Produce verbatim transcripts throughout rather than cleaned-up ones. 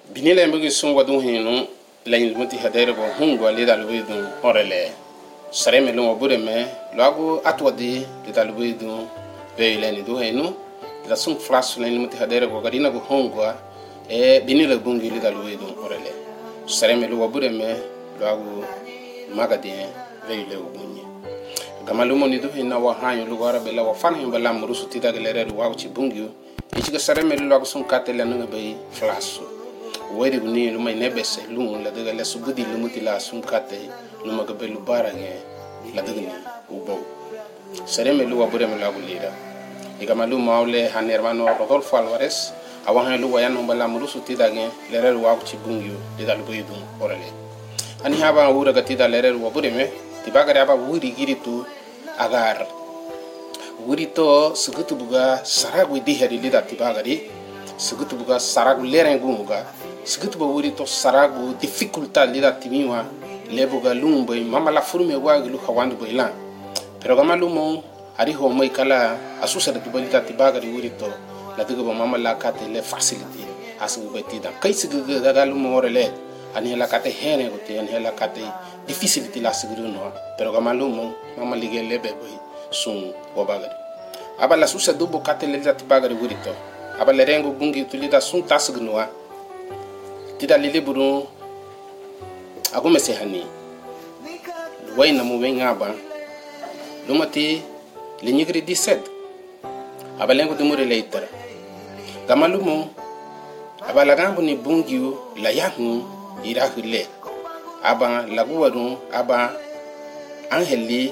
binile mbigi sun wadu hinu la muti hadere go hungo le dalwe dun orele sare me lo bure me lago atwadi le dalwe dun veile ni do hinu la sun flash la muti hadere go gadina go hungo e binile bungi le dalwe dun orele sare me lo bure me lago magadien veile o bunye gamalumo ni do hina wa hanyo lo gara bela wa fan hin bala murusu ti dagalere wa ci bungi e ci ga sare me lo lago sun katele na be flash wadi guni lu may nebesse lu la daga la subudi lu mutila sun kate lu maga belu barange la daga ni ubo sare me lu wabure me la gulira diga malu mawle hanermano rogol falwares awan lu wayan bala murusu tidage lerer wa ci bungyu didal boydu orale ani haba wura gatida lerer wabure me tibagare aba wuri giritu agar wuri to sugutu buga saragu di heri lida tibagari sugutu buga saragu lerengu muga sugutu ba wuri to saragu difficultà lida timiwa lebuga lumbo mama la furme wagilu hawandu boilan pero gama lumo ari ho mai kala asusa de tibalita tibagari wuri to la diga ba mama la kate le facility asu betida kai sigu daga lumo orele ani la kate hene gote ani la kate difficulty la siguru no pero gama lumo mama lige lebe boy sun wabagari aba la susa dubo kate le tibagari wuri to aba le rengo bungi tulida sun tasgnuwa tida lili buru aku mese hani way na mu wenga ba lumati linyigri dix-sept abalengo demure leiter gamalumo abalagambo ni bungiu la yahu irahule aba laguwaru aba angeli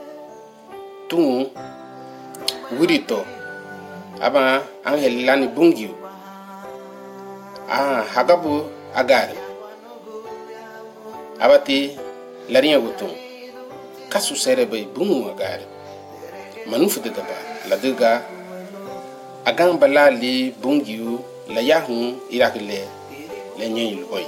tu wurito aba angeli lani bungiu ah hagabu agar abati lariya gutum kasu serebe bumu agar manufu de daba la diga agan balali bungiu la yahu irakle le nyi loy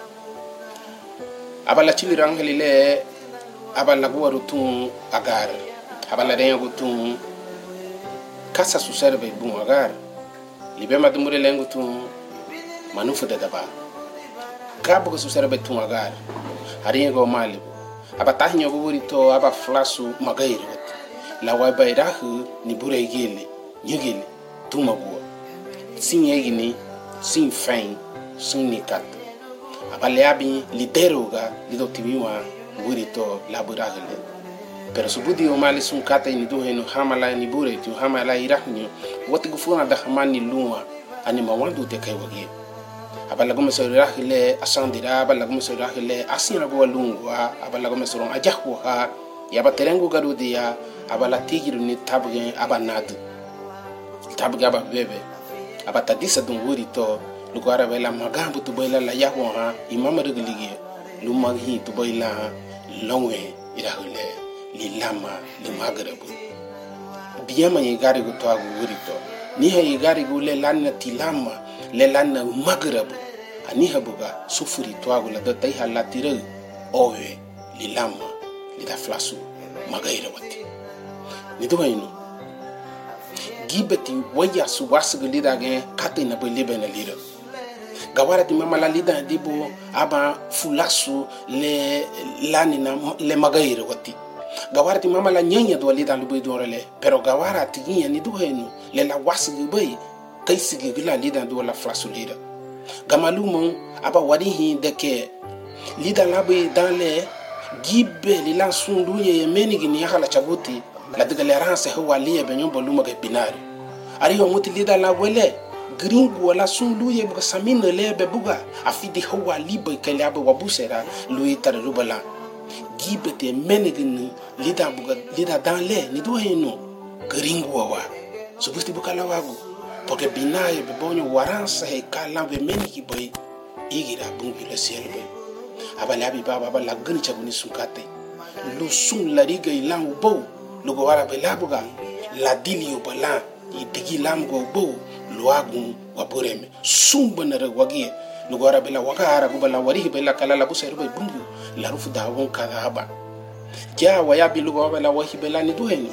abala chili rangeli le abala guwaru tum agar abala reya gutum kasa su serebe bumu agar libe madumure lengu tum manufu de daba kabu su serbe tumagar hari ngo mali aba tahnyo buri to aba flasu magairi wat la wa bayrahu ni bure gele nyigele tumago sin yegini sin fain sin nikat aba leabi lideroga lido timiwa buri to la buragele pero subudi o mali sun kata ni do heno hamala ni bure tu hamala irahni wati gufuna da hamani luwa ani mawandu te kai wage abala gome so rahile asandira abala gome so rahile asina bo lungwa abala gome so ajahwa ha ya baterengu garudia abala tigiru ni tabge abanad tabge aba bebe abata disa dun wuri to lugara bela magambu to boila la yahwa ha imama regligi lumaghi to boila longwe irahile lilama limagrabu biyama yigari go to agu wuri to ni ha yigari go le lanna tilama le lanna magrabu ani habuga sufuri twago la data halatire owe lilama lida flasu magaira wati ni do ino gibeti waya su wasga lida ge kate na belibe na lida gawara di mama la lida dibo aba fulasu le lanina le magaira wati gawara di mama la nyanya do lida lu do rele pero gawara tiginya ni do ino le la wasga bay kai sigi gila lida do la flasu lida gamalumo aba wadihi deke lida labe dans les gibe lila sundu ye menigi ni hala chabuti la diga le ranse ho waliye be nyombo luma ge binari ari ho muti lida la wele gringu wala sundu ye buka samine lebe buga afidi ho walibe kele abe wabusera lui tar rubala gibe te menigi ni lida buga lida dans les ni do heno gringu wa subusti buka la wagu porque binaye be bonyo waransa he kala be menigi boy igira bungi le ciel boy abala bi baba bala gani chabuni sukate lu sun la riga ilan bo lu go wara be labuga la dilio bala idigi lam go bo lu agun wabureme sumba na rewagi lu go wara be la wakara go bala wari be la kala la buseru be bungi la rufu da won kadaba ja waya bi lu go wala wahi be la ni duheni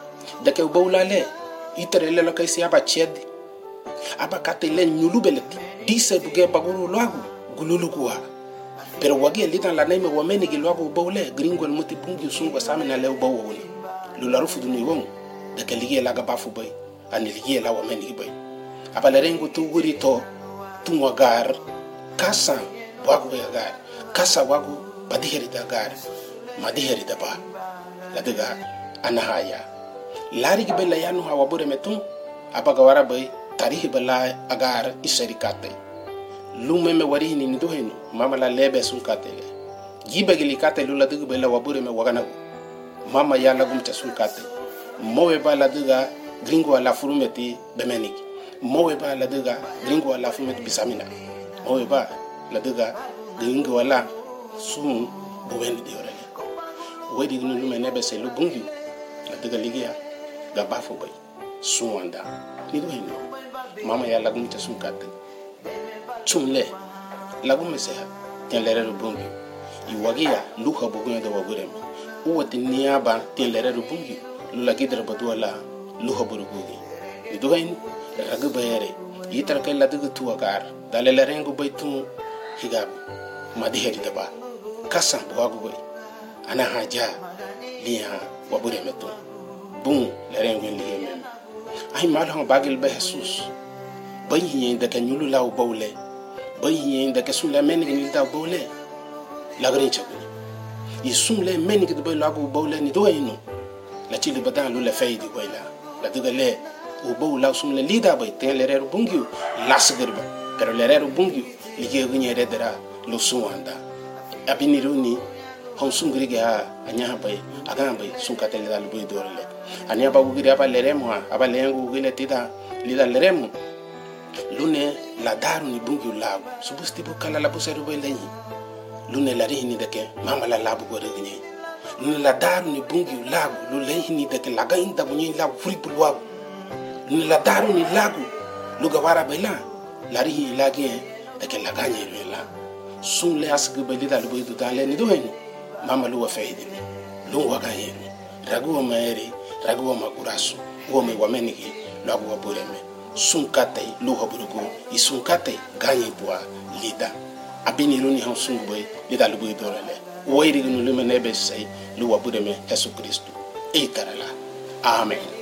dake bo la le itere le la kai si aba ched aba kate le nyulu beleti Dice buge baguru lagu gululu kuwa. Pero wagi litan la naime wameni gilwago bawle gringo el muti pungi sungo samina leo bawo woni. Lula rufu duni wong de ke ligie la gabafu bay ani ligie la wameni bay. Abale rengo tu guri to tu wagar kasa wago yagar kasa wago badiheri dagar madiheri daba la daga anahaya. Lari gi bella yanu hawa bure metum abaga wara bay tarihi bella agar iserikate. Lume me wari ni ndo henu mama la lebe sun katele gibe gili kate lula dugu bela wabure me wagana mama ya la gumta sun kate mowe ba la duga gringo ala furumeti bemeniki mowe ba la duga gringo ala furumeti bisamina mowe ba la duga gringo ala sun buwendi di orale wedi gnu lume nebe se lu bungi la duga ligia ga bafo bay suwanda ni do henu mama ya la gumta sun kate chumle lagu meseha ten lere rubungi iwagia luha bugunga de wagurem uwati niaba ten lere rubungi lula gidra badwala luha burugugi iduhain ragu bayere yitar kay ladugu tuwagar dale lerengu baytu higab madiheri daba kasam buwagu bay ana haja liha waburemetu bun lerengu lihemem ay malhang bagil be Jesus bayi de kanyulu law bawle bayi de kesula men ni da bawle la grin chakuni yisumle men ki do lagu bawle ni do yino la chili badan lu le faydi wayla la digale o bawla sumle lida bay ten le reru bungiu lasgirba pero le reru bungiu lige gunye redera lu suwanda abini runi hon sungri ga anya bay aga bay sunkate le dal boy dorle anya ba gugiri aba leremo aba lengu gile tida lida leremo lune la daru ni bungiu lagu subusti bu kala la buseru bay lenyi lune la rihini deke mama la labu go regne lune la daru ni bungiu lagu lu lenyi deke laga inda bunyi lagu furipul wagu lune la daru ni lagu lu gawara bayla la rihini lagi deke laga nyere la sun le asgu bay lida lu bay du dale ni do hen mama lu wa faydi lu waga yemi ragu wa maeri ragu wa magurasu wo me wameniki lagu wa bureme sun kate lu haburugo isun kate ganyi bua lida abini luni han sun boy lida lu boy dorale woyri gnu lu menebe say lu wa bureme Yesu Kristo e karala amen.